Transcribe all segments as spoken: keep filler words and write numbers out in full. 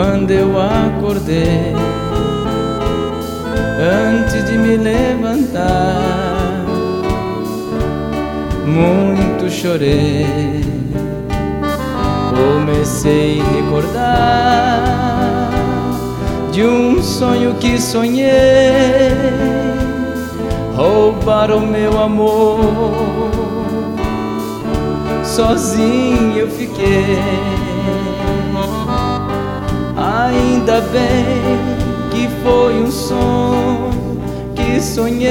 Quando eu acordei, antes de me levantar, muito chorei. Comecei a recordar de um sonho que sonhei. Roubaram meu amor, sozinho eu fiquei. Ainda bem que foi um sonho que sonhei,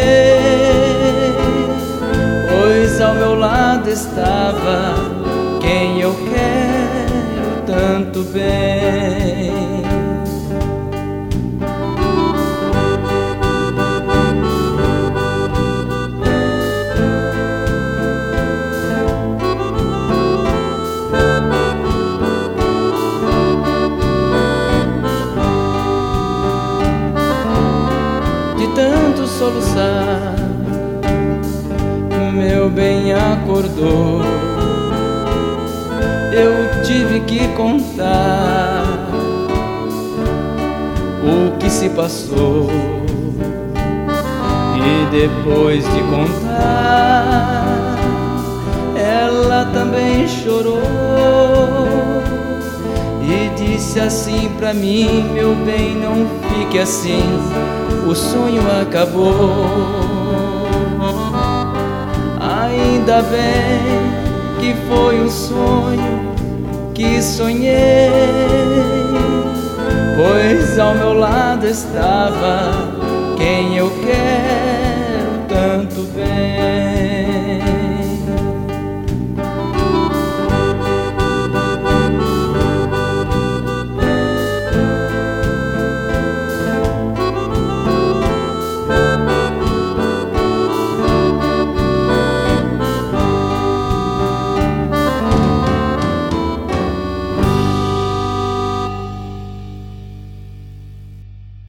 pois ao meu lado estava quem eu quero tanto bem. De tanto soluçar, meu bem acordou. Eu tive que contar o que se passou, e depois de contar, ela também chorou e disse assim pra mim: meu bem, não fique assim, o sonho acabou. Ainda bem que foi um sonho que sonhei, pois ao meu lado estava quem eu quero